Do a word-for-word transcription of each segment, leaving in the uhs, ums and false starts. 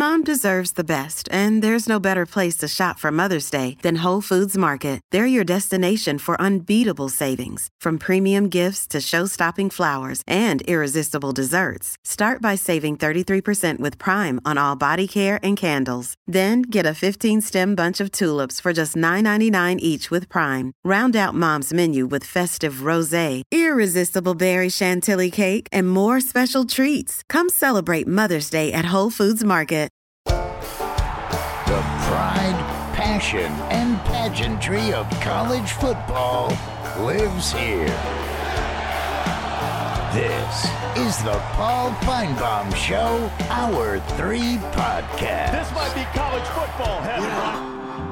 Mom deserves the best, and there's no better place to shop for Mother's Day than Whole Foods Market. They're your destination for unbeatable savings, from premium gifts to show-stopping flowers and irresistible desserts. Start by saving thirty-three percent with Prime on all body care and candles. Then get a fifteen-stem bunch of tulips for just nine ninety-nine each with Prime. Round out Mom's menu with festive rosé, irresistible berry chantilly cake, and more special treats. Come celebrate Mother's Day at Whole Foods Market. The pride, passion, and pageantry of college football lives here. This is the Paul Finebaum Show, Hour three podcast. This might be college football heaven.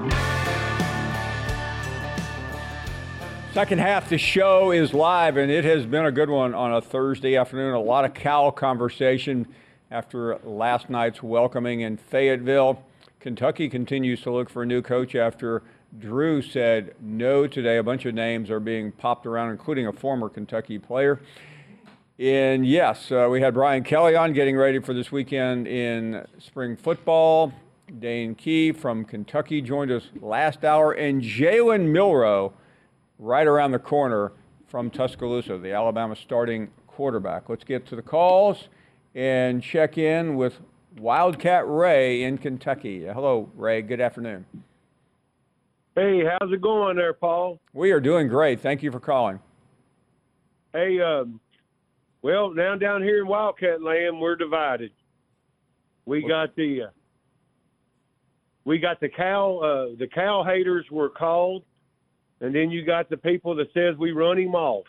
Second half, the show is live, and it has been a good one on a Thursday afternoon. A lot of Cal conversation after last night's welcoming in Fayetteville. Kentucky continues to look for a new coach after Drew said no today. A bunch of names are being popped around, including a former Kentucky player. And yes, uh, we had Brian Kelly on getting ready for this weekend in spring football. Dane Key from Kentucky joined us last hour, and Jalen Milroe right around the corner from Tuscaloosa, the Alabama starting quarterback. Let's get to the calls and check in with Wildcat Ray in Kentucky. Hello, Ray. Good afternoon. Hey, how's it going there, Paul? We are doing great. Thank you for calling. Hey, um, well, now down here in Wildcat Land, we're divided. We got the uh, we got the Cal uh, the Cal haters were called. And then you got the people that says we run him off.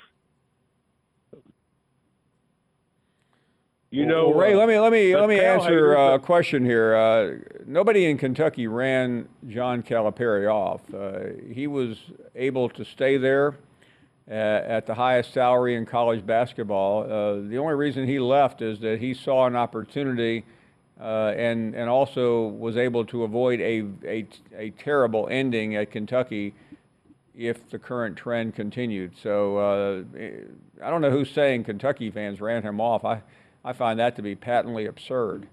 You know, well, Ray. Uh, let me let me let me answer haters, a question here. Uh, nobody in Kentucky ran John Calipari off. Uh, he was able to stay there uh, at the highest salary in college basketball. Uh, the only reason he left is that he saw an opportunity, uh, and and also was able to avoid a a, a terrible ending at Kentucky if the current trend continued. So uh, I don't know who's saying Kentucky fans ran him off. I, I find that to be patently absurd.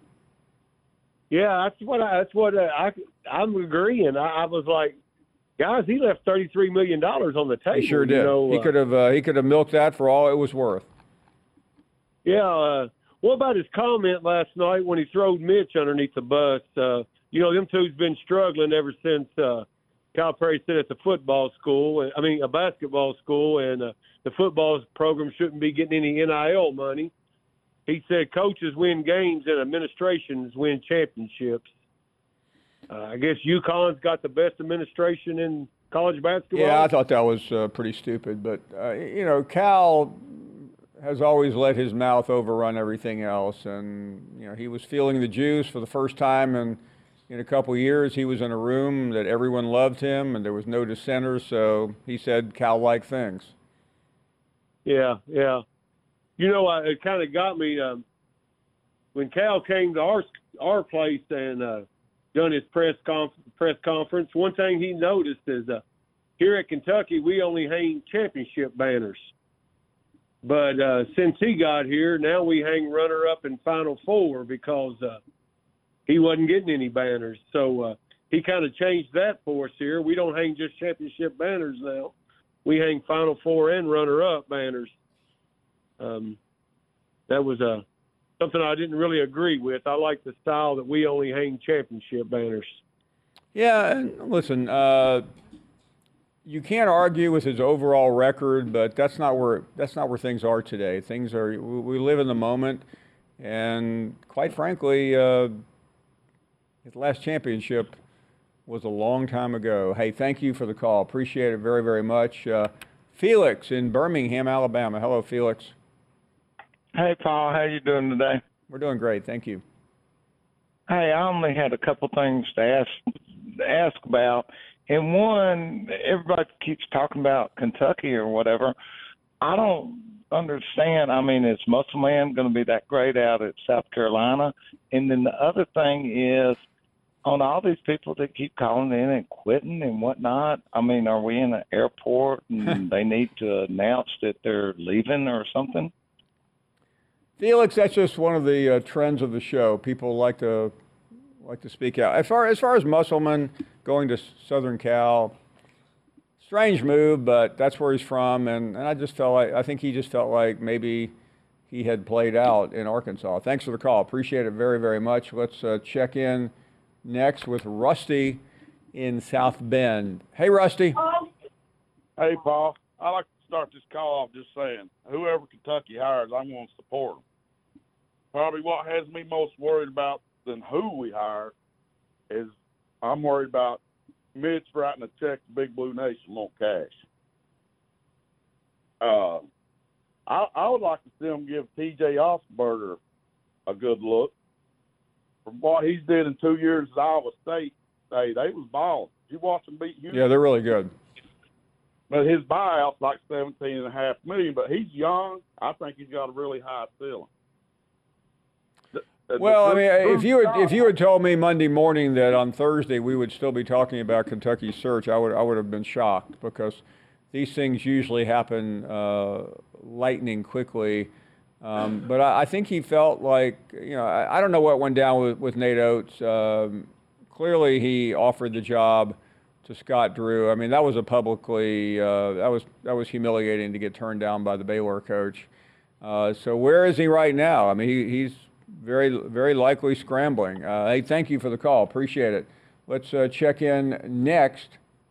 Yeah, that's what I, that's what uh, I I'm agreeing. I, I was like, guys, he left thirty-three million dollars on the table. He sure did. You know, he uh, could have uh, he could have milked that for all it was worth. Yeah. Uh, what about his comment last night when he throwed Mitch underneath the bus? Uh, you know, them two's been struggling ever since. Uh, Calipari said it's a football school, I mean a basketball school, and uh, the football program shouldn't be getting any N I L money. He said coaches win games and administrations win championships. Uh, I guess UConn's got the best administration in college basketball. Yeah, I thought that was uh, pretty stupid, but uh, you know, Cal has always let his mouth overrun everything else, and you know, he was feeling the juice for the first time and. In a couple of years, he was in a room that everyone loved him, and there was no dissenters, so he said Cal-like things. Yeah, yeah. You know, I, it kind of got me um, when Cal came to our our place and uh, done his press conf- press conference. One thing he noticed is uh, here at Kentucky, we only hang championship banners. But uh, since he got here, now we hang runner-up and Final Four because uh, – he wasn't getting any banners. So uh, he kind of changed that for us here. We don't hang just championship banners now. We hang Final Four and runner-up banners. Um, that was uh, something I didn't really agree with. I like the style that we only hang championship banners. Yeah, and listen, uh, you can't argue with his overall record, but that's not where that's not where things are today. Things are we live in the moment, and quite frankly, uh, his last championship was a long time ago. Hey, thank you for the call. Appreciate it very, very much. Uh, Felix in Birmingham, Alabama. Hello, Felix. Hey, Paul. How you doing today? We're doing great. Thank you. Hey, I only had a couple things to ask ask about. And one, everybody keeps talking about Kentucky or whatever. I don't understand. I mean, is Musselman going to be that great out at South Carolina? And then the other thing is, on all these people that keep calling in and quitting and whatnot, I mean, are we in an airport and they need to announce that they're leaving or something? Felix, that's just one of the uh, trends of the show. People like to like to speak out. As far as far as Musselman going to Southern Cal, strange move, but that's where he's from, and, and I just felt like I think he just felt like maybe he had played out in Arkansas. Thanks for the call. Appreciate it very, very much. Let's uh, check in next with Rusty in South Bend. Hey, Rusty. Hey, Paul. I like to start this call off just saying, whoever Kentucky hires, I'm going to support them. Probably what has me most worried about than who we hire is I'm worried about Mitch writing a check to Big Blue Nation want cash. Uh, I, I would like to see him give T J Osberger a good look. From what he's did in two years at Iowa State, hey, they was balling. Did you watch them beat Houston? Yeah, they're really good. But his buyout's like seventeen and a half million. But he's young. I think he's got a really high ceiling. The, the, Well, the, I mean, the, if you had if you had told me Monday morning that on Thursday we would still be talking about Kentucky's search, I would I would have been shocked because these things usually happen uh, lightning quickly. Um, but I, I think he felt like, you know, I, I don't know what went down with, with Nate Oates. Um, clearly, he offered the job to Scott Drew. I mean, that was a publicly uh, that was that was humiliating to get turned down by the Baylor coach. Uh, so where is he right now? I mean, he, he's very very likely scrambling. Uh, hey, thank you for the call. Appreciate it. Let's uh, check in next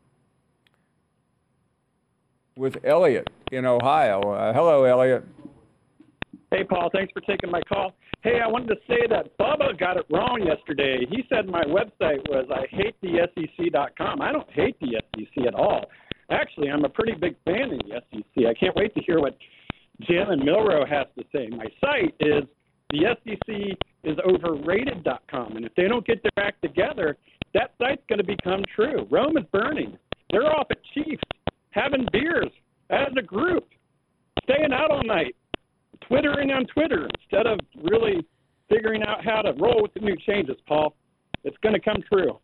with Elliot in Ohio. Uh, hello, Elliot. Hey, Paul, thanks for taking my call. Hey, I wanted to say that Bubba got it wrong yesterday. He said my website was I hate the S E C dot com. I don't hate the S E C at all. Actually, I'm a pretty big fan of the S E C. I can't wait to hear what Jim and Milrow has to say. My site is the S E C is overrated dot com, and if they don't get their act together, that site's going to become true. Rome is burning. They're off at Chiefs, having beers as a group, staying out all night, Twittering on Twitter instead of really figuring out how to roll with the new changes, Paul. It's going to come true.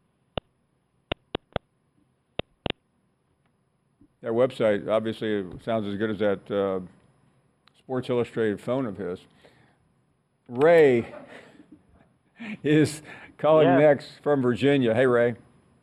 That website obviously sounds as good as that uh, Sports Illustrated phone of his. Ray is calling yeah. next from Virginia. Hey, Ray.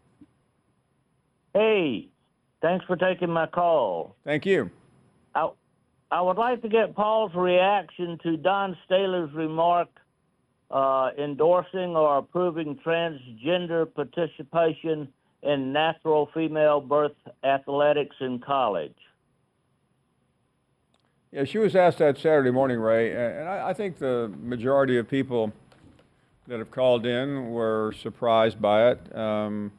Hey, thanks for taking my call. Thank you. I, I would like to get Paul's reaction to Don Staley's remark uh, endorsing or approving transgender participation in natural female birth athletics in college. Yeah, she was asked that Saturday morning, Ray, and I, I think the majority of people that have called in were surprised by it. Um,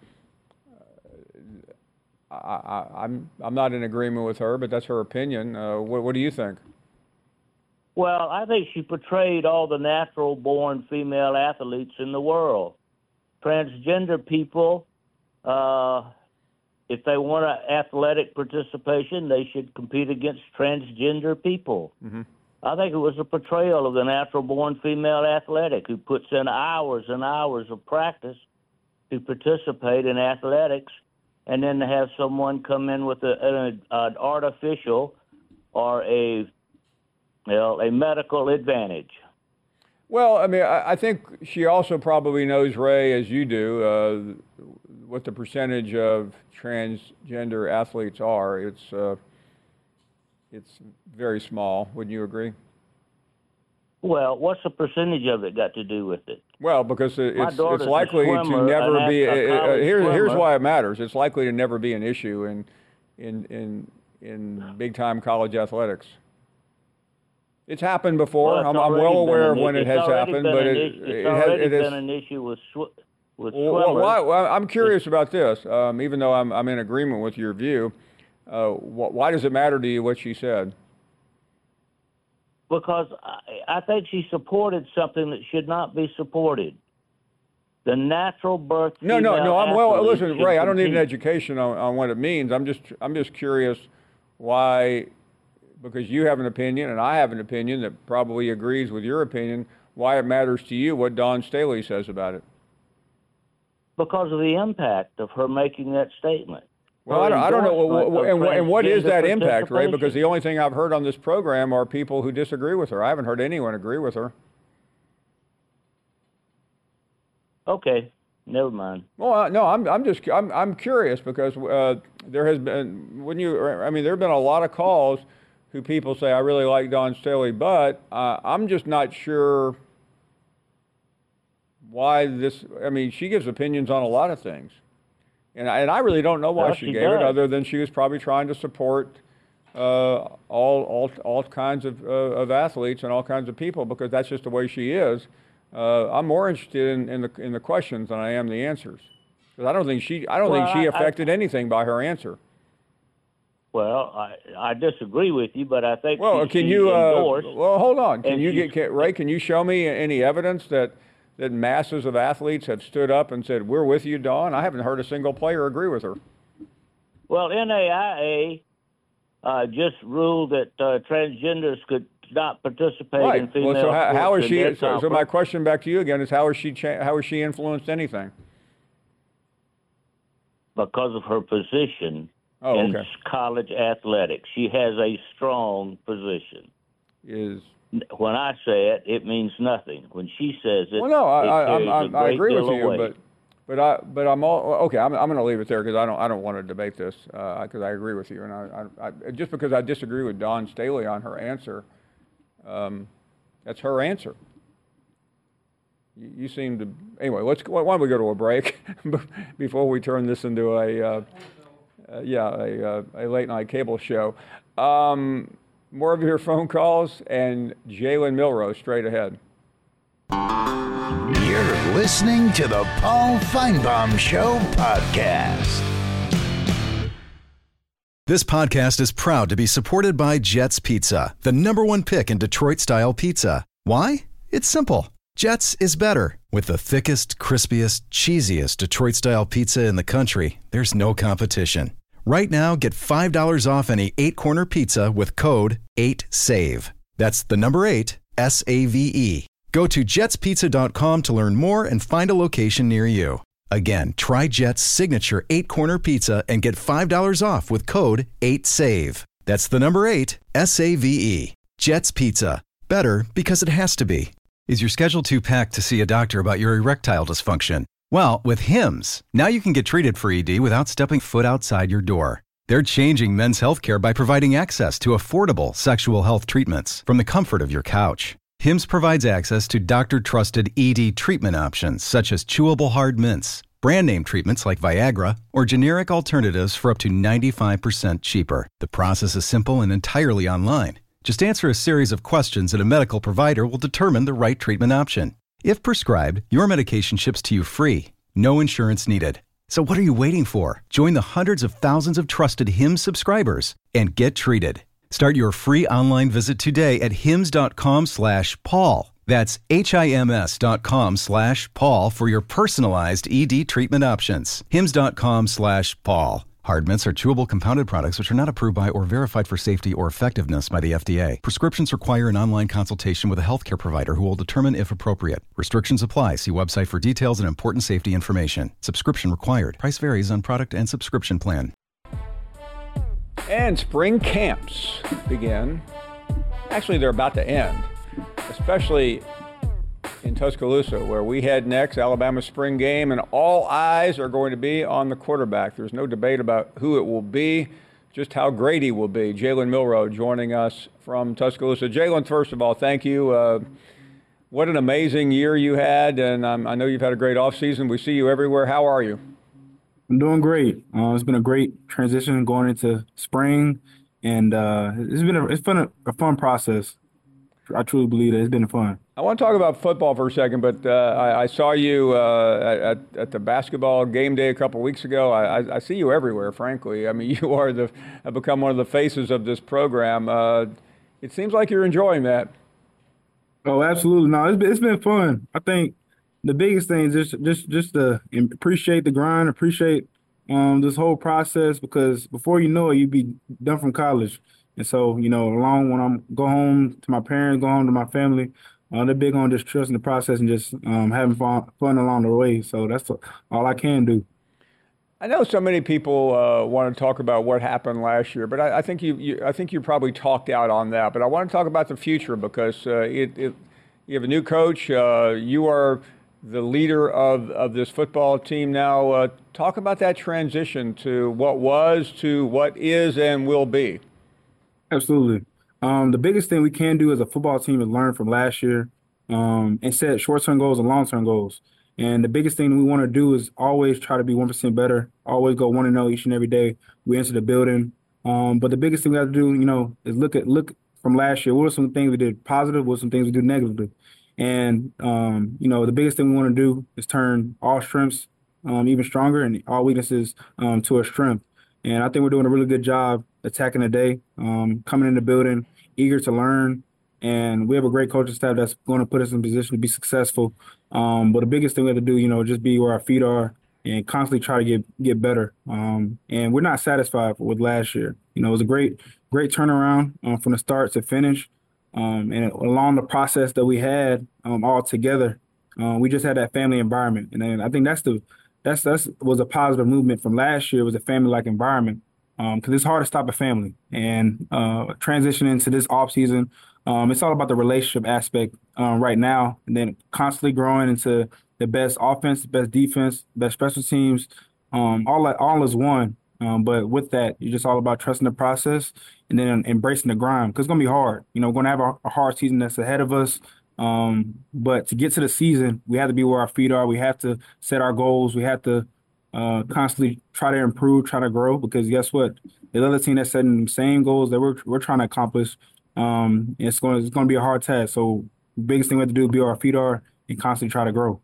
I, I, I'm I'm not in agreement with her, but that's her opinion. Uh, what, what do you think? Well, I think she portrayed all the natural-born female athletes in the world. Transgender people, uh, if they want an athletic participation, they should compete against transgender people. Mm-hmm. I think it was a portrayal of the natural-born female athletic who puts in hours and hours of practice to participate in athletics, and then to have someone come in with a, an, an artificial or a, you know, a medical advantage. Well, I mean, I, I think she also probably knows, Ray, as you do, uh, what the percentage of transgender athletes are. It's uh, it's very small. Wouldn't you agree? Well, what's the percentage of it got to do with it? Well, because it, My it's daughter's it's a likely to swimmer, never an be. ath- a Uh, college here's here's swimmer. why it matters. It's likely to never be an issue in in in in big time college athletics. It's happened before. Well, it's I'm, I'm already well been aware an of when issue. it has It's already happened, been but an it, issue. It's it, has, already it been is. an issue with sw- with Well, swimmers. why, well, I'm curious about this. Um, even though I'm I'm in agreement with your view, uh, wh- why does it matter to you what she said? Because I, I think she supported something that should not be supported. The natural birth. No, no, female no. I'm well. athlete Listen, should Ray. I don't need an compete. education on, on what it means. I'm just I'm just curious why, because you have an opinion and I have an opinion that probably agrees with your opinion. Why it matters to you what Don Staley says about it? Because of the impact of her making that statement. Well, Her I don't, I don't know. endorsement Well, of And, what- and what is transgender that impact, Ray? Because participation. the only thing I've heard on this program are people who disagree with her. I haven't heard anyone agree with her. Okay. Never mind. Well, uh, no, I'm I'm just I'm I'm curious because uh, there has been when you I mean there have been a lot of calls who people say I really like Dawn Staley, but uh, I'm just not sure why this. I mean, she gives opinions on a lot of things, and I, and I really don't know why Well, she, she gave it, does. other than she was probably trying to support uh, all all all kinds of uh, of athletes and all kinds of people because that's just the way she is. Uh, I'm more interested in, in the in the questions than I am the answers, because I don't think she I don't Well, think she I- affected anything by her answer. Well, I, I disagree with you, but I think Well, she, can she you? Uh, endorsed. well, hold on. Can and you she's- get can, Ray? Can you show me any evidence that that masses of athletes have stood up and said, "We're with you, Dawn"? I haven't heard a single player agree with her. Well, N A I A uh, just ruled that uh, transgenders could not participate in Right. female Well, so how, how sports is in she? their So, so my conference question back to you again is, how is she? Cha- how has she influenced anything? because of her position Oh, in okay. college athletics. She has a strong position. Is When I say it, it means nothing. When she says it, well, no, I it I, carries I'm, a I, I great agree deal with of you, weight. but but I but I'm all okay. I'm I'm going to leave it there because I don't I don't want to debate this because I agree with you, and I, I, I just because I disagree with Dawn Staley on her answer, um, that's her answer. You, you seem to anyway. Let's why don't we go to a break before we turn this into a uh, uh, yeah a uh, a late night cable show. Um, more of your phone calls and Jalen Milroe straight ahead. You're listening to the Paul Feinbaum Show podcast. This podcast is proud to be supported by Jets Pizza, the number one pick in Detroit-style pizza. Why? It's simple. Jets is better. With the thickest, crispiest, cheesiest Detroit-style pizza in the country, there's no competition. Right now, get five dollars off any eight-corner pizza with code eight save. That's the number eight, S A V E. Go to jets pizza dot com to learn more and find a location near you. Again, try Jet's signature eight-corner pizza and get five dollars off with code eight save. That's the number eight, S A V E. Jet's Pizza. Better because it has to be. Is your schedule too packed to see a doctor about your erectile dysfunction? Well, with Hims, now you can get treated for E D without stepping foot outside your door. They're changing men's healthcare by providing access to affordable sexual health treatments from the comfort of your couch. Hims provides access to doctor-trusted E D treatment options such as chewable hard mints, brand name treatments like Viagra, or generic alternatives for up to ninety-five percent cheaper. The process is simple and entirely online. Just answer a series of questions and a medical provider will determine the right treatment option. If prescribed, your medication ships to you free. No insurance needed. So what are you waiting for? Join the hundreds of thousands of trusted Hims subscribers and get treated. Start your free online visit today at hims.com slash Paul. That's H-I-M-S dot com slash Paul for your personalized E D treatment options. Hims.com slash Paul. Hard mints are chewable compounded products which are not approved by or verified for safety or effectiveness by the F D A. Prescriptions require an online consultation with a healthcare provider who will determine if appropriate. Restrictions apply. See website for details and important safety information. Subscription required. Price varies on product and subscription plan. And spring camps begin. Actually, they're about to end, especially in Tuscaloosa, where we head next, Alabama's spring game, and all eyes are going to be on the quarterback. There's no debate about who it will be, just how great he will be. Jalen Milroe joining us from Tuscaloosa. Jalen, first of all, thank you. Uh, what an amazing year you had, and um, I know you've had a great offseason. We see you everywhere. How are you? I'm doing great. Uh, it's been a great transition going into spring, and uh, it's been a, it's been a, a fun process. I truly believe that it's been fun. I want to talk about football for a second, but uh, I, I saw you uh, at, at the basketball game day a couple weeks ago. I, I, I see you everywhere, frankly. I mean, you are the have become one of the faces of this program. Uh, it seems like you're enjoying that. Oh, absolutely. No, it's been, it's been fun. I think the biggest thing is just just just to appreciate the grind, appreciate um, this whole process, because before you know it, you'd be done from college. And so, you know, along when I'm go home to my parents, go home to my family, uh, they're big on just trusting the process and just um, having fun, fun along the way. So that's all I can do. I know so many people uh, want to talk about what happened last year, but I, I think you, you, I think you probably talked out on that. But I want to talk about the future because uh, it, it, you have a new coach. Uh, you are the leader of, of this football team now. Uh, talk about that transition to what was to what is and will be. Absolutely. Um, the biggest thing we can do as a football team is learn from last year um, and set short-term goals and long-term goals. And the biggest thing we want to do is always try to be one percent better, always go one and oh each and every day we enter the building. Um, but the biggest thing we have to do, you know, is look at look from last year. What are some things we did positive? What are some things we did negatively? And, um, you know, the biggest thing we want to do is turn all strengths um, even stronger and all weaknesses um, to a strength. And I think we're doing a really good job attacking the day, um, coming in the building, eager to learn. And we have a great coaching staff that's going to put us in position to be successful. Um, but the biggest thing we have to do, you know, just be where our feet are and constantly try to get get better. Um, and we're not satisfied with last year. You know, it was a great, great turnaround um, from the start to finish. Um, and along the process that we had um, all together, uh, we just had that family environment. And then I think that's the that's that's was a positive movement from last year. Was a family-like environment because um, it's hard to stop a family. And uh, transitioning to this off season, um, it's all about the relationship aspect um, right now, and then constantly growing into the best offense, the best defense, best special teams. Um, all all is one. Um, but with that, you're just all about trusting the process and then embracing the grind because it's going to be hard. You know, we're going to have a, a hard season that's ahead of us. Um, but to get to the season, we have to be where our feet are. We have to set our goals. We have to uh, constantly try to improve, try to grow because guess what? The other team that's setting the same goals that we're, we're trying to accomplish, um, it's going to, it's going to be a hard task. So the biggest thing we have to do is be where our feet are and constantly try to grow.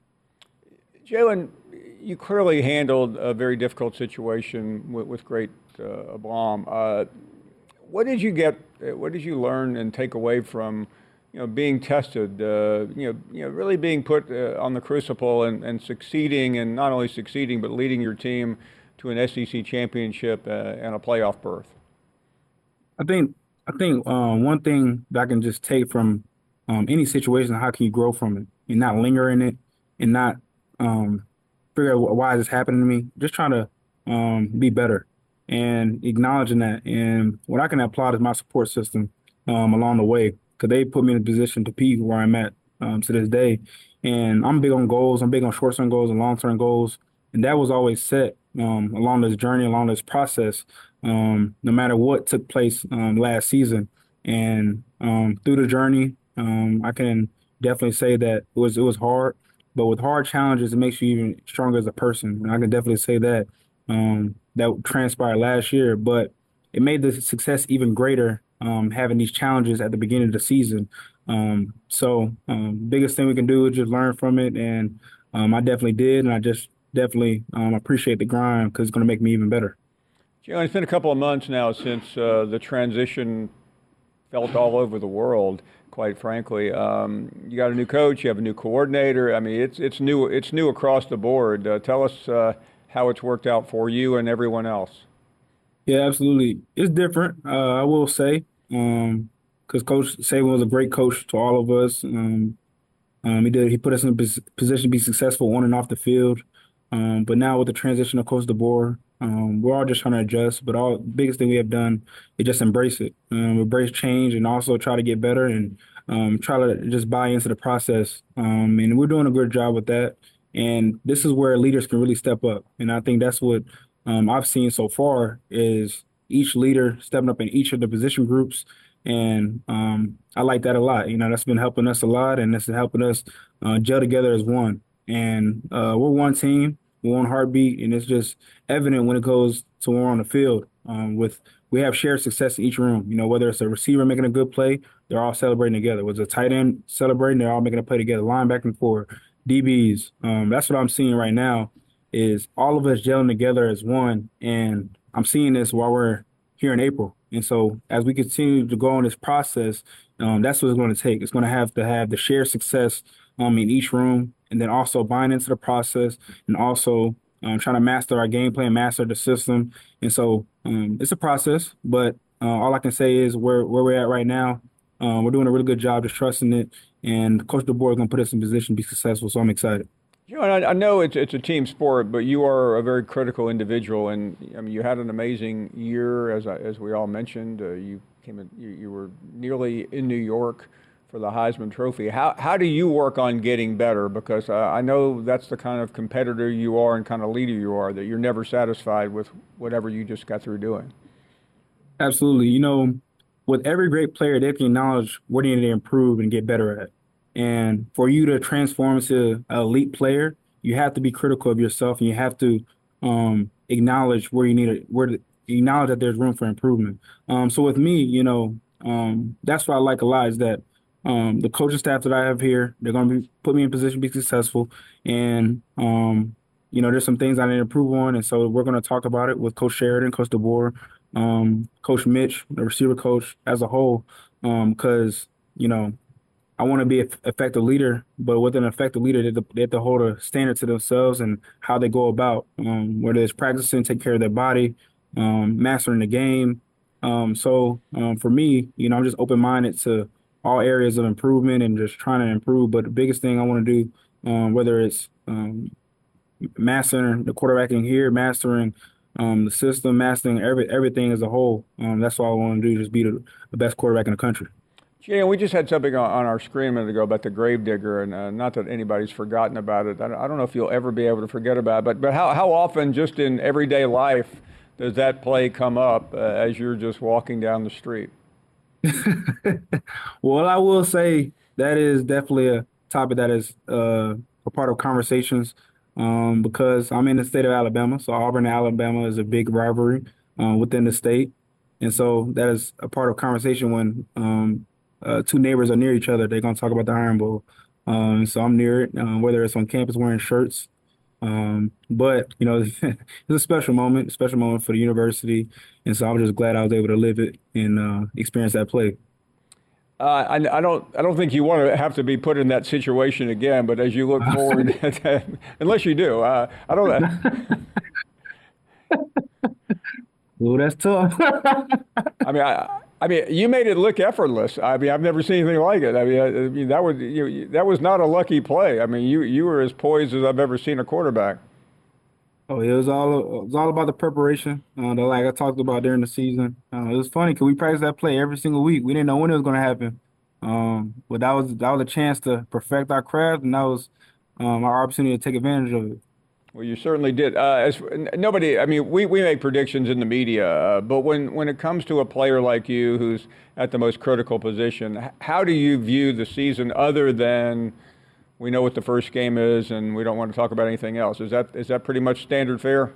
Jalen, you clearly handled a very difficult situation with, with great uh, aplomb. Uh, what did you get? What did you learn and take away from, you know, being tested? Uh, you know, you know, really being put uh, on the crucible and, and succeeding, and not only succeeding but leading your team to an S E C championship uh, and a playoff berth. I think I think um, one thing that I can just take from um, any situation, how can you grow from it and not linger in it and not um, figure out why is this happening to me, just trying to um, be better and acknowledging that. And what I can applaud is my support system um, along the way because they put me in a position to be where I'm at um, to this day. And I'm big on goals. I'm big on short-term goals and long-term goals. And that was always set um, along this journey, along this process, um, no matter what took place um, last season. And um, through the journey, um, I can definitely say that it was it was hard. But with hard challenges, it makes you even stronger as a person. And I can definitely say that um, that transpired last year. But it made the success even greater um, having these challenges at the beginning of the season. Um, so um, biggest thing we can do is just learn from it. And um, I definitely did. And I just definitely um, appreciate the grind because it's going to make me even better. Jalen, it's been a couple of months now since uh, the transition felt all over the world. Quite frankly, um, you got a new coach, you have a new coordinator. I mean, it's it's new it's new across the board. Uh, tell us uh, how it's worked out for you and everyone else. Yeah, absolutely. It's different, uh, I will say, because um, Coach Saban was a great coach to all of us. Um, um, he did he put us in a position to be successful on and off the field. Um, but now with the transition of Coach DeBoer, um, we're all just trying to adjust. But all the biggest thing we have done is just embrace it, um, embrace change, and also try to get better and um, try to just buy into the process. Um, and we're doing a good job with that. And this is where leaders can really step up. And I think that's what um, I've seen so far is each leader stepping up in each of the position groups. And um, I like that a lot. You know, that's been helping us a lot, and that's helping us uh, gel together as one. And uh, we're one team, we're one heartbeat, and it's just evident when it goes to when we're on the field. Um, with we have shared success in each room. You know, whether it's a receiver making a good play, they're all celebrating together. Whether it's a tight end celebrating, they're all making a play together. Linebacker and forward, D Bs. Um, that's what I'm seeing right now is all of us gelling together as one. And I'm seeing this while we're here in April. And so as we continue to go on this process, um, that's what it's going to take. It's going to have to have the shared success um, in each room, and then also buying into the process, and also um, trying to master our game plan, master the system. And so um, it's a process, but uh, all I can say is where, where we're at right now, um, we're doing a really good job just trusting it, and Coach DeBoer is going to put us in position to be successful, so I'm excited. You know, I, I know it's it's a team sport, but you are a very critical individual, and I mean, you had an amazing year, as I, as we all mentioned. Uh, you came in, you, you were nearly in New York for the Heisman Trophy. How how do you work on getting better? Because uh, I know that's the kind of competitor you are and kind of leader you are, that you're never satisfied with whatever you just got through doing. Absolutely. You know, with every great player, they can acknowledge what they need to improve and get better at. And for you to transform into an elite player, you have to be critical of yourself, and you have to um, acknowledge where you need to, where to, acknowledge that there's room for improvement. Um, so with me, you know, um, that's what I like a lot is that um, the coaching staff that I have here, they're going to be put me in position to be successful. And, um, you know, there's some things I need to improve on. And so we're going to talk about it with Coach Sheridan, Coach DeBoer, um, Coach Mitch, the receiver coach as a whole, because, um, you know, I want to be an effective leader, but with an effective leader, they have, to, they have to hold a standard to themselves and how they go about, um, whether it's practicing, take care of their body, um, mastering the game. Um, so um, for me, you know, I'm just open-minded to all areas of improvement and just trying to improve. But the biggest thing I want to do, um, whether it's um, mastering the quarterbacking here, mastering um, the system, mastering every, everything as a whole, um, that's all I want to do, just be the, the best quarterback in the country. Yeah, we just had something on, on our screen a minute ago about the Gravedigger, and uh, not that anybody's forgotten about it. I don't, I don't know if you'll ever be able to forget about it, but, but how, how often just in everyday life does that play come up uh, as you're just walking down the street? Well, I will say that is definitely a topic that is uh, a part of conversations um, because I'm in the state of Alabama, so Auburn, Alabama is a big rivalry uh, within the state. And so that is a part of conversation when um, Uh, two neighbors are near each other, they're going to talk about the Iron Bowl. Um, so I'm near it, um, whether it's on campus wearing shirts. Um, but, you know, it's a special moment, a special moment for the university. And so I'm just glad I was able to live it and uh, experience that play. Uh, I, I don't I don't think you want to have to be put in that situation again, but as you look forward, unless you do, uh, I don't Well, that's tough. I mean, I, I mean, you made it look effortless. I mean, I've never seen anything like it. I mean, I, I mean that was you, that was not a lucky play. I mean, you you were as poised as I've ever seen a quarterback. Oh, it was all it was all about the preparation. Uh, that, like I talked about during the season. Uh, it was funny because we practiced that play every single week. We didn't know when it was going to happen, um, but that was that was a chance to perfect our craft, and that was um, our opportunity to take advantage of it. Well, you certainly did. Uh, as, nobody, I mean, we, we make predictions in the media, uh, but when, when it comes to a player like you who's at the most critical position, how do you view the season other than we know what the first game is and we don't want to talk about anything else? Is that is that pretty much standard fare?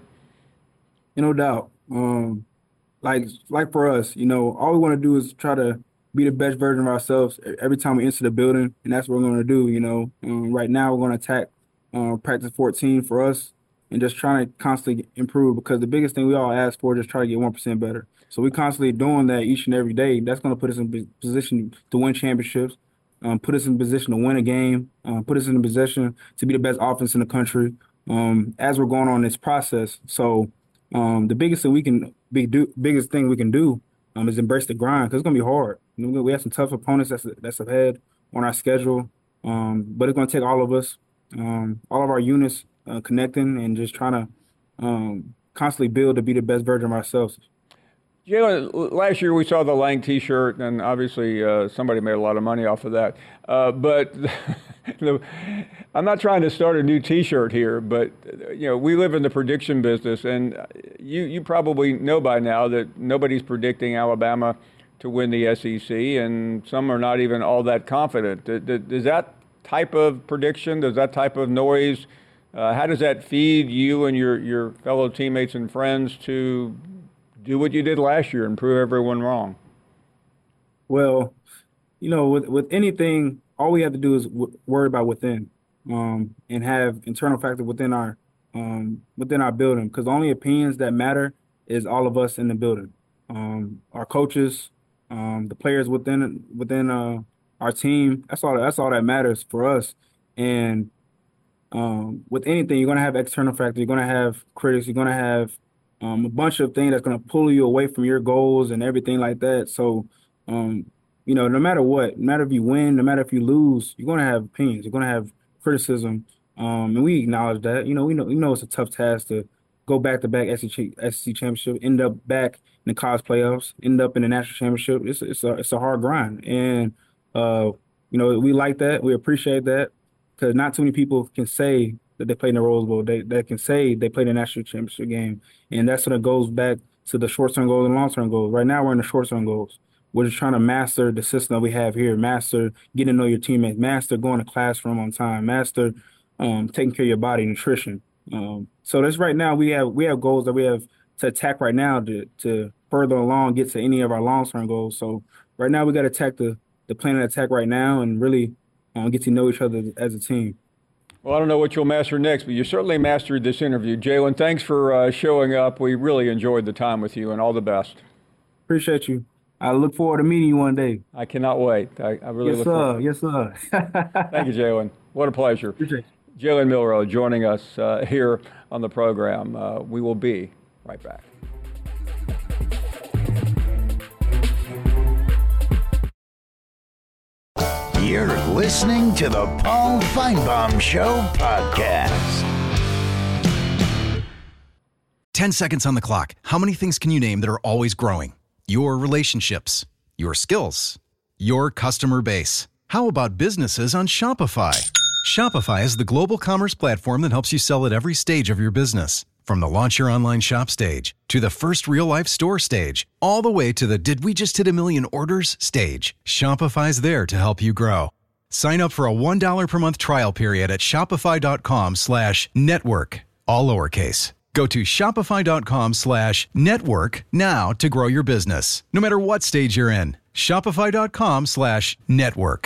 No doubt. Um, like like for us, you know, all we want to do is try to be the best version of ourselves every time we enter the building, and that's what we're going to do. You know, um, right now we're going to attack Uh, practice fourteen for us and just trying to constantly improve because the biggest thing we all ask for is just try to get one percent better. So we're constantly doing that each and every day. That's going to put us in position to win championships, um, put us in position to win a game, uh, put us in a position to be the best offense in the country um, as we're going on this process. So um, the biggest thing we can be do, biggest thing we can do um, is embrace the grind because it's going to be hard. You know, we have some tough opponents that's that's ahead on our schedule, um, but it's going to take all of us. Um, all of our units uh, connecting and just trying to um, constantly build to be the best version of ourselves. Jalen, last year we saw the Lang T-shirt, and obviously uh, somebody made a lot of money off of that. Uh, but the, I'm not trying to start a new T-shirt here, but you know we live in the prediction business, and you you probably know by now that nobody's predicting Alabama to win the S E C, and some are not even all that confident. Does that type of prediction, does that type of noise, uh, how does that feed you and your, your fellow teammates and friends to do what you did last year and prove everyone wrong? Well, you know, with, with anything, all we have to do is w- worry about within um, and have internal factor within our um, within our building because the only opinions that matter is all of us in the building, um, our coaches, um, the players within within uh, our team. That's all. That's all that matters for us. And um, with anything, you're gonna have external factors. You're gonna have critics. You're gonna have um, a bunch of things that's gonna pull you away from your goals and everything like that. So, um, you know, no matter what, no matter if you win, no matter if you lose, you're gonna have opinions. You're gonna have criticism, um, and we acknowledge that. You know, we know we know it's a tough task to go back to back S E C championship, end up back in the college playoffs, end up in the national championship. It's it's a it's a hard grind and. Uh, you know, we like that. We appreciate that because not too many people can say that they played in the Rose Bowl. They, they can say they played in a national championship game. And that's when it goes back to the short-term goals and long-term goals. Right now, we're in the short-term goals. We're just trying to master the system that we have here, master getting to know your teammates, master going to classroom on time, master um, taking care of your body, nutrition. Um, so that's right now we have we have goals that we have to attack right now to to further along get to any of our long-term goals. So right now we got to attack the the plan of attack right now and really um, get to know each other as a team. Well, I don't know what you'll master next, but you certainly mastered this interview. Jalen, thanks for uh, showing up. We really enjoyed the time with you, and all the best. Appreciate you. I look forward to meeting you one day. I cannot wait. I, I really yes, look forward. Yes, sir. Yes, sir. Thank you, Jalen. What a pleasure. Appreciate you. Jalen Milroe joining us uh, here on the program. Uh, we will be right back. You're listening to the Paul Finebaum Show podcast. Ten seconds on the clock. How many things can you name that are always growing? Your relationships, your skills, your customer base. How about businesses on Shopify? Shopify is the global commerce platform that helps you sell at every stage of your business. From the launch your online shop stage, to the first real-life store stage, all the way to the did we just hit a million orders stage, Shopify's there to help you grow. Sign up for a one dollar per month trial period at shopify.com slash network, all lowercase. Go to shopify.com slash network now to grow your business, no matter what stage you're in. Shopify.com slash network.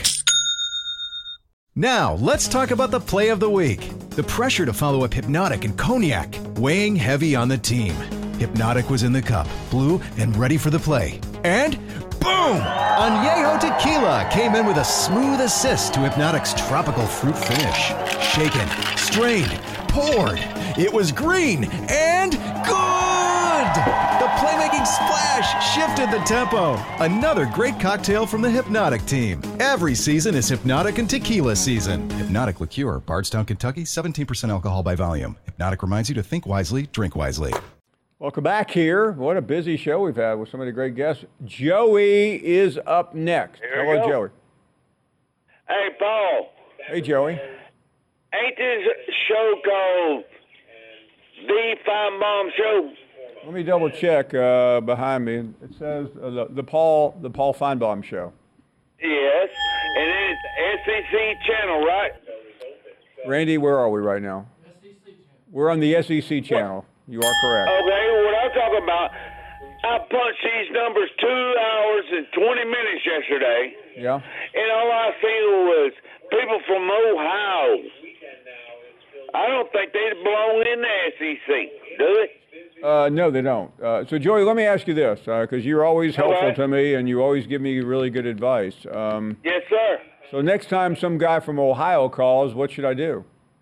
Now, let's talk about the play of the week. The pressure to follow up Hypnotic and Cognac, weighing heavy on the team. Hypnotic was in the cup, blue, and ready for the play. And boom! Añejo Tequila came in with a smooth assist to Hypnotic's tropical fruit finish. Shaken, strained, poured. It was green and good! The playmaking splash shifted the tempo. Another great cocktail from the Hypnotic team. Every season is Hypnotic and Tequila season. Hypnotic Liqueur, Bardstown, Kentucky, seventeen percent alcohol by volume. Hypnotic reminds you to think wisely, drink wisely. Welcome back here. What a busy show we've had with so many great guests. Joey is up next. Here we Hello, go. Joey. Hey, Paul. Hey, Joey. Ain't this show called The Finebaum Show? Let me double check uh, behind me. It says uh, the, the Paul the Paul Finebaum Show. Yes, and it's S E C channel, right? Randy, where are we right now? We're on the S E C channel. You are correct. Okay, what I'm talking about, I punched these numbers two hours and twenty minutes yesterday, Yeah. and all I see was people from Ohio. I don't think they belong in the S E C, do they? Uh, no, they don't. Uh, so, Joey, let me ask you this, because uh, you're always helpful right. to me, and you always give me really good advice. Um, Yes, sir. so next time some guy from Ohio calls, what should I do?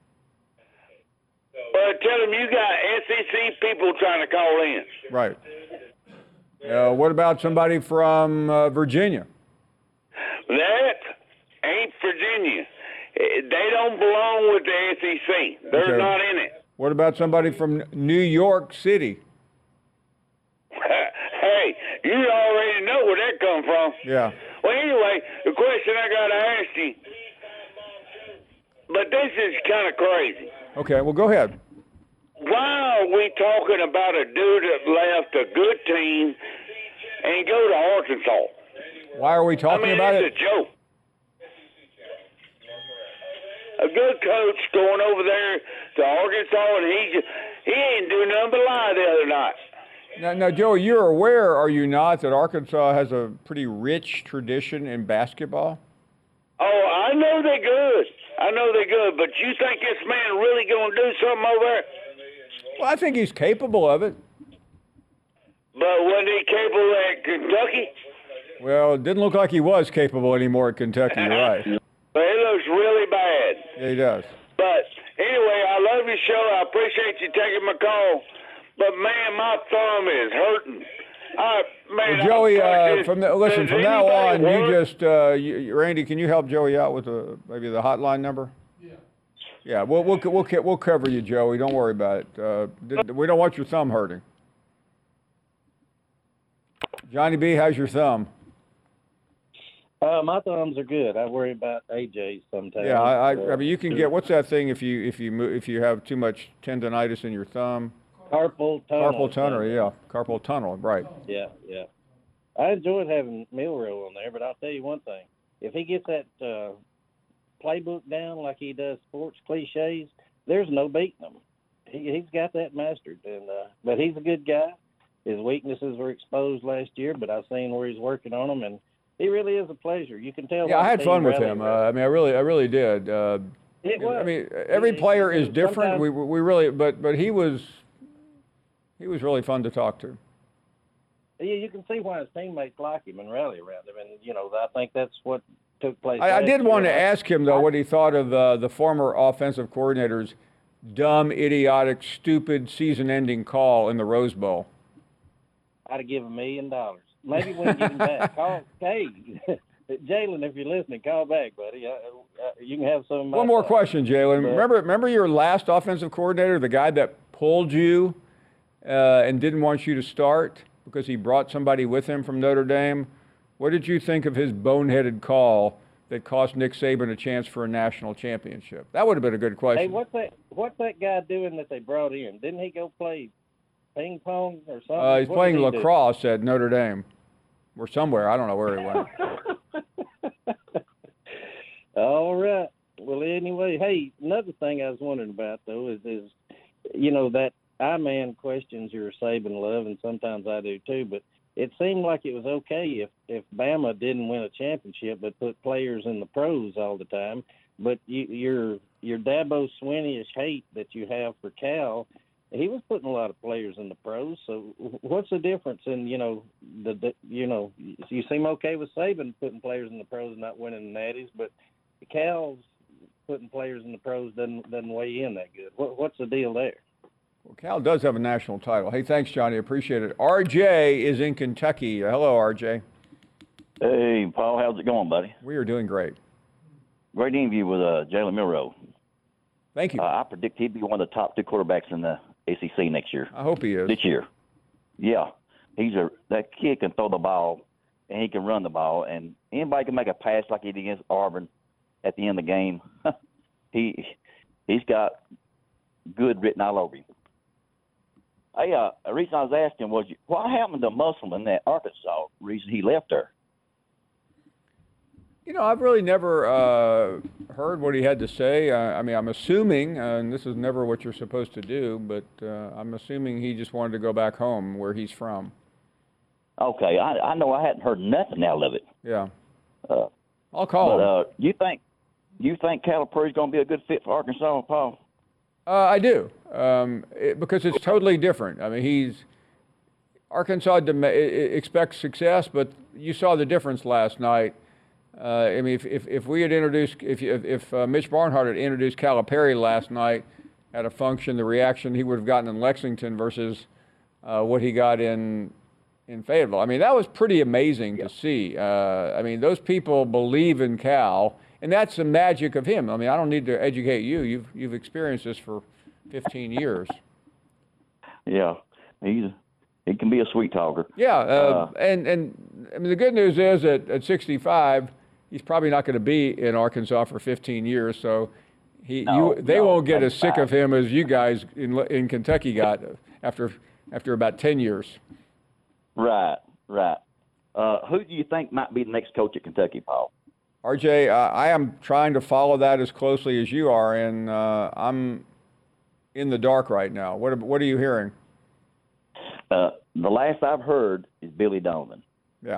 Well, tell them you got S E C people trying to call in. Right. Uh, what about somebody from uh, Virginia? That ain't Virginia. Eh, They don't belong with the S E C. They're Okay. not in it. What about somebody from New York City? Hey, you already know where that come from. Yeah. Well, anyway, the question I got to ask you, but this is kind of crazy. Okay, well, go ahead. Why are we talking about a dude that left a good team and go to Arkansas? Why are we talking I mean, about it's it? a joke. A good coach going over there to Arkansas, and he just, he ain't do nothing but lie the other night. Now, now, Joey, you're aware, are you not, that Arkansas has a pretty rich tradition in basketball? Oh, I know they're good. I know they're good, but you think this man really going to do something over there? Well, I think he's capable of it. But wasn't he capable at Kentucky? Well, it didn't look like he was capable anymore at Kentucky, you're right. But it looks really bad. Yeah, he does. But anyway, I love your show. I appreciate you taking my call. But man, my thumb is hurting. I, man, Well, Joey, I, uh, from the, listen, does from now on, anybody you work? just, uh, you, Randy, can you help Joey out with the, maybe the hotline number? Yeah. Yeah, we'll, we'll, we'll, we'll cover you, Joey. Don't worry about it. Uh, th- we don't want your thumb hurting. Johnny B, how's your thumb? Uh, my thumbs are good. I worry about A J's sometimes. Yeah, I, I, uh, I mean, you can get what's that thing if you if you mo- if you have too much tendonitis in your thumb? Carpal tunnel. Carpal tunnel, yeah, carpal tunnel, right? Yeah, yeah. I enjoyed having Milroe on there, but I'll tell you one thing: if he gets that uh, playbook down like he does sports cliches, there's no beating him. He he's got that mastered, and uh, but he's a good guy. His weaknesses were exposed last year, but I've seen where he's working on them, and he really is a pleasure. You can tell. Yeah, I had the fun team with rallied him. Uh, around. I mean, I really, I really did. Uh, It was. I mean, every It- player it- is different. sometimes- We we really, but but he was he was really fun to talk to. Yeah, you can see why his teammates like him and rally around him, and you know I think that's what took place. I, I last did year. want to ask him though what he thought of uh, the former offensive coordinator's dumb, idiotic, stupid, season-ending call in the Rose Bowl. I'd have given a million dollars. Maybe we can get him back. Call, hey, Jalen, if you're listening, call back, buddy. Uh, uh, you can have some. Of my One more time. question, Jalen. But- Remember, remember your last offensive coordinator, the guy that pulled you uh, and didn't want you to start because he brought somebody with him from Notre Dame. What did you think of his boneheaded call that cost Nick Saban a chance for a national championship? That would have been a good question. Hey, what's that? What's that guy doing that they brought in? Didn't he go play ping pong or something? Uh, he's What playing did he do? lacrosse at Notre Dame or somewhere. I don't know where he went. All right. Well, anyway, hey, another thing I was wondering about though is, is you know, that I man questions your Saban love, and sometimes I do too. But it seemed like it was okay if if Bama didn't win a championship, but put players in the pros all the time. But you, your your Dabo Swinney-ish hate that you have for Cal, he was putting a lot of players in the pros. So what's the difference in you know the, the you know you seem okay with Saban putting players in the pros and not winning the Natties, but Cal's putting players in the pros doesn't doesn't weigh in that good. What, what's the deal there? Well, Cal does have a national title. Hey, thanks, Johnny. Appreciate it. R J is in Kentucky. Hello, R J. Hey, Paul. How's it going, buddy? We are doing great. Great interview with uh, Jalen Milroe. Thank you. Uh, I predict he'd be one of the top two quarterbacks in the A C C next year. I hope he is. This year. Yeah. He's a that kid can throw the ball, and he can run the ball, and anybody can make a pass like he did against Auburn at the end of the game. he, he's got good written all over him. Hey, uh, the reason I was asking was, what happened to Musselman at Arkansas? Reason he left there? You know, I've really never uh, heard what he had to say. Uh, I mean, I'm assuming, uh, and this is never what you're supposed to do, but uh, I'm assuming he just wanted to go back home where he's from. Okay, I, I know I hadn't heard nothing out of it. Yeah. Uh, I'll call but, him. Uh, you think you think Calipari's going to be a good fit for Arkansas, Paul? Uh, I do, um, it, because it's totally different. I mean, he's Arkansas dem- expects success, but you saw the difference last night. Uh, I mean, if, if, if we had introduced, if if, if uh, Mitch Barnhart had introduced Calipari last night at a function, the reaction he would have gotten in Lexington versus uh, what he got in in Fayetteville. I mean, that was pretty amazing to see. Uh, I mean, those people believe in Cal. And that's the magic of him. I mean, I don't need to educate you. You've you've experienced this for fifteen years. Yeah, he's he can be a sweet talker. Yeah, uh, Uh, and and I mean the good news is that at sixty-five, he's probably not going to be in Arkansas for fifteen years. So he No, you they no, won't get as that's sick fine. of him as you guys in in Kentucky got after after about ten years. Right, right. Uh, who do you think might be the next coach at Kentucky, Paul? R J, uh, I am trying to follow that as closely as you are, and uh, I'm in the dark right now. What what are you hearing? Uh, the last I've heard is Billy Donovan. Yeah.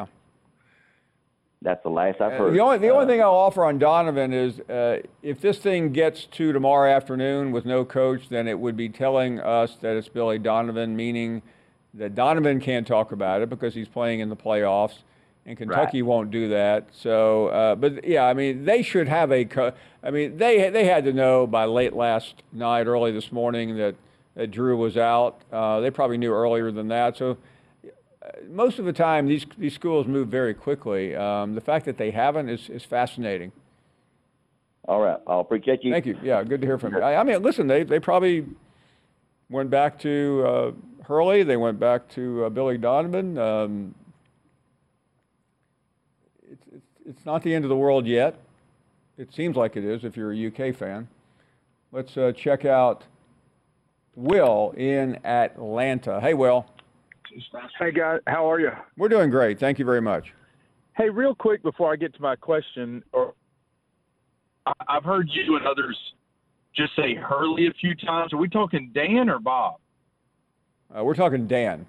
That's the last I've Uh, heard. The only the only Uh, thing I'll offer on Donovan is uh, if this thing gets to tomorrow afternoon with no coach, then it would be telling us that it's Billy Donovan, meaning that Donovan can't talk about it because he's playing in the playoffs, and Kentucky won't do that. So, uh, but yeah, I mean, they should have a. Co- I mean, they they had to know by late last night, early this morning that, that Drew was out. Uh, they probably knew earlier than that. So, uh, most of the time, these these schools move very quickly. Um, the fact that they haven't is is fascinating. All right, I'll appreciate you. Thank you. Yeah, good to hear from you. I, I mean, listen, they they probably went back to uh, Hurley. They went back to uh, Billy Donovan. Um, It's, it's, it's not the end of the world yet. It seems like it is if you're a U K fan. Let's uh, check out Will in Atlanta. Hey, Will. Hey, guys. How are you? We're doing great. Thank you very much. Hey, real quick before I get to my question, or I- I've heard you and others just say Hurley a few times. Are we talking Dan or Bob? Uh, we're talking Dan.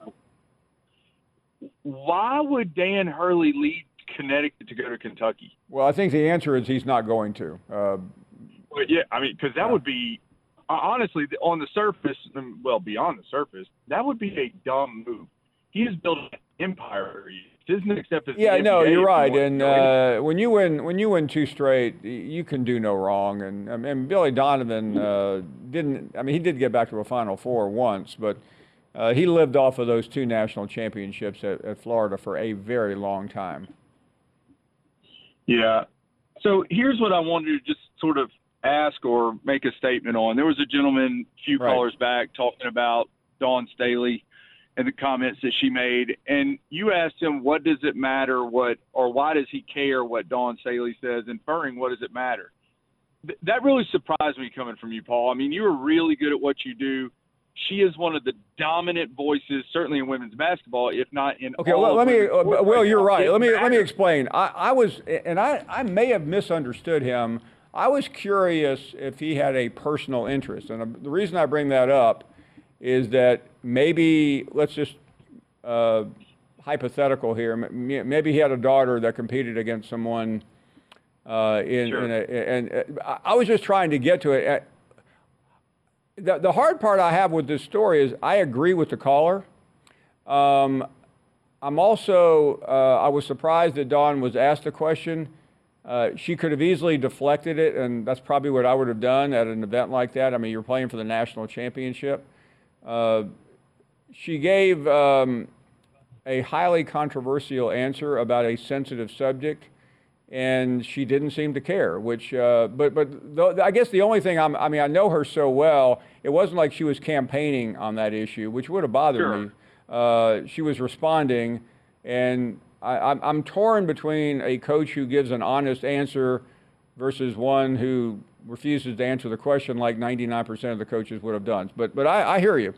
Why would Dan Hurley lead Connecticut to go to Kentucky? Well, I think the answer is he's not going to. Uh, Well, yeah, I mean, because that yeah. would be, honestly, on the surface, well, beyond the surface, that would be a dumb move. He has built an empire. His next step is yeah, the no, N B A you're right. And uh, when you win, when you win two straight, you can do no wrong. And I mean, Billy Donovan uh, didn't. I mean, he did get back to a Final Four once, but uh, he lived off of those two national championships at, at Florida for a very long time. Yeah. So here's what I wanted to just sort of ask or make a statement on. There was a gentleman a few right. callers back talking about Dawn Staley and the comments that she made, and you asked him, what does it matter what, or why does he care what Dawn Staley says, inferring what does it matter? Th- that really surprised me coming from you, Paul. I mean, you are really good at what you do. She is one of the dominant voices, certainly in women's basketball, if not in okay, all well, let me, uh, right Will, you're now. right. It Let me, matters. let me explain. I, I was, and I, I may have misunderstood him. I was curious if he had a personal interest. And the reason I bring that up is that maybe, let's just, uh, hypothetical here, maybe he had a daughter that competed against someone uh, in, sure. in a, and I was just trying to get to it. The, the hard part I have with this story is I agree with the caller. Um, I'm also, uh, I was surprised that Dawn was asked a question. Uh, she could have easily deflected it, and that's probably what I would have done at an event like that. I mean, you're playing for the national championship. Uh, she gave um, a highly controversial answer about a sensitive subject, and she didn't seem to care, which, uh, but but the, I guess the only thing, I'm, I mean, I know her so well, it wasn't like she was campaigning on that issue, which would have bothered sure. me. Uh, she was responding, and I, I'm, I'm torn between a coach who gives an honest answer versus one who refuses to answer the question like ninety-nine percent of the coaches would have done. But but I, I hear you.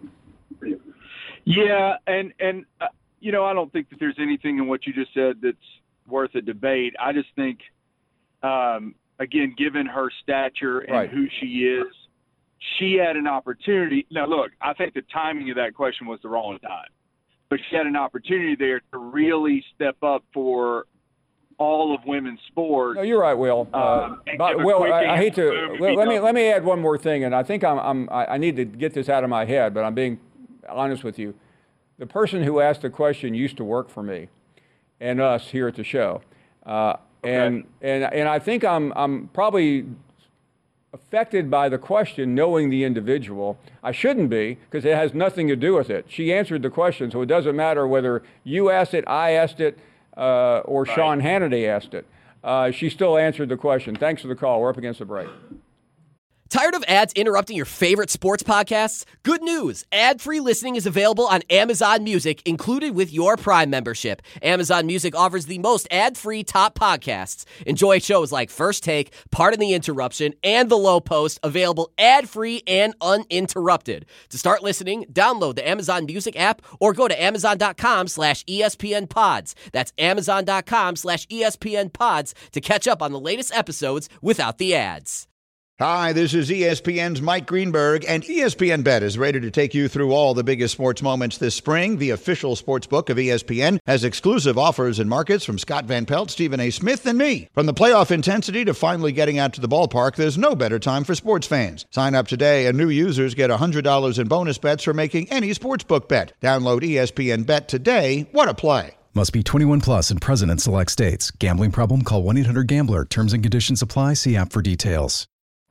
Yeah, and, and uh, you know, I don't think that there's anything in what you just said that's worth a debate. I just think, um, again, given her stature and right. who she is, she had an opportunity. Now, look, I think the timing of that question was the wrong time. But she had an opportunity there to really step up for all of women's sports. No, you're right, Will. Uh, um, but, Will, I, I hate to. Let, let me let me add one more thing, and I think I'm, I'm I need to get this out of my head, but I'm being honest with you. The person who asked the question used to work for me and us here at the show, uh, okay. and and and I think I'm I'm probably affected by the question, knowing the individual. I shouldn't be, because it has nothing to do with it. She answered the question, so it doesn't matter whether you asked it, I asked it, uh, or right. Sean Hannity asked it. Uh, she still answered the question. Thanks for the call. We're up against the break. Tired of ads interrupting your favorite sports podcasts? Good news! Ad-free listening is available on Amazon Music, included with your Prime membership. Amazon Music offers the most ad-free top podcasts. Enjoy shows like First Take, Pardon the Interruption, and The Low Post, available ad-free and uninterrupted. To start listening, download the Amazon Music app or go to amazon.com slash ESPN pods. That's amazon.com slash ESPN pods to catch up on the latest episodes without the ads. Hi, this is E S P N's Mike Greenberg, and E S P N Bet is ready to take you through all the biggest sports moments this spring. The official sports book of E S P N has exclusive offers and markets from Scott Van Pelt, Stephen A. Smith, and me. From the playoff intensity to finally getting out to the ballpark, there's no better time for sports fans. Sign up today, and new users get one hundred dollars in bonus bets for making any sportsbook bet. Download E S P N Bet today. What a play. Must be twenty-one plus and present in select states. Gambling problem? Call one eight hundred gambler. Terms and conditions apply. See app for details.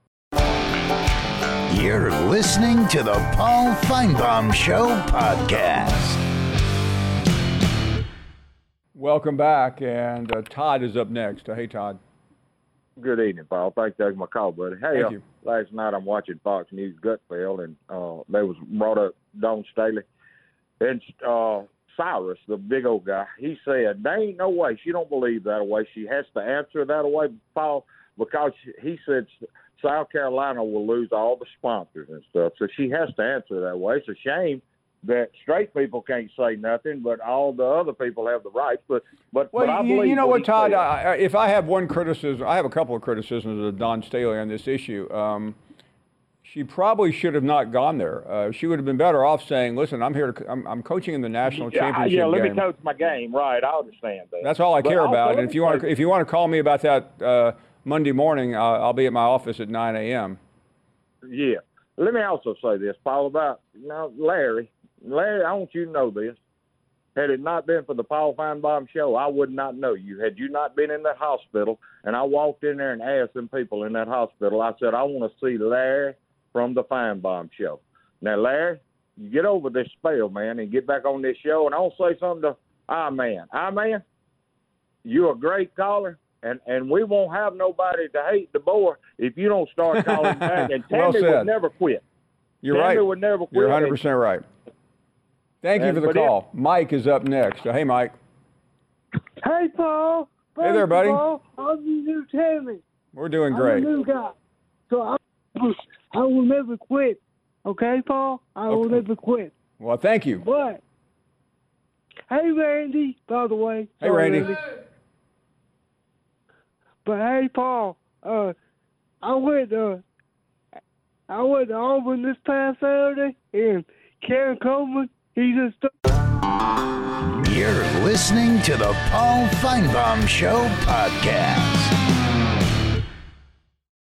You're listening to the Paul Feinbaum Show podcast. Welcome back, and uh, Todd is up next. Uh, hey, Todd. Good evening, Paul. Thanks for taking my call, buddy. Hey, Thank uh, you. last night I'm watching Fox News Gutfeld, and uh, they was brought up Dawn Staley. And uh, Cyrus, the big old guy, he said, there ain't no way. She don't believe that way. She has to answer that way, Paul, because he said South Carolina will lose all the sponsors and stuff. So she has to answer that way. It's a shame that straight people can't say nothing, but all the other people have the rights. But but, well, but I you, believe you know what, Todd? said. I, if I have one criticism, I have a couple of criticisms of Dawn Staley on this issue. Um, she probably should have not gone there. Uh, she would have been better off saying, "Listen, I'm here to. I'm, I'm coaching in the national yeah, championship yeah, let game. me coach my game, right? I understand that. That's all I But care also, about. let And if me you want say- to, if you want to call me about that uh, Monday morning, uh, I'll be at my office at nine a.m. Yeah. Let me also say this, Paul, about now Larry. Larry, I want you to know this. Had it not been for the Paul Feinbaum show, I would not know you. Had you not been in that hospital, and I walked in there and asked them people in that hospital, I said, I want to see Larry from the Feinbaum show. Now, Larry, you get over this spell, man, and get back on this show, and I want to say something to I Man. I Man, you're a great caller. And and we won't have nobody to hate the boy if you don't start calling back. And Well Tammy said. would never quit. You're Tammy right. would never quit. You're one hundred percent right. Thank you And- for the but it- call. Mike is up next. So, hey, Mike. Hey, Paul. Hey there, buddy. Paul, I'm the new Tammy. We're doing I'm great. a new guy. So I, I will never quit. Okay, Paul? I will Okay. never quit. Well, thank you. But, hey, Randy, by the way. Hey, Sorry, Randy. But, hey, Paul, uh, I went, uh, I went to Auburn this past Saturday, and Karen Coleman, he just... You're listening to the Paul Feinbaum Show podcast.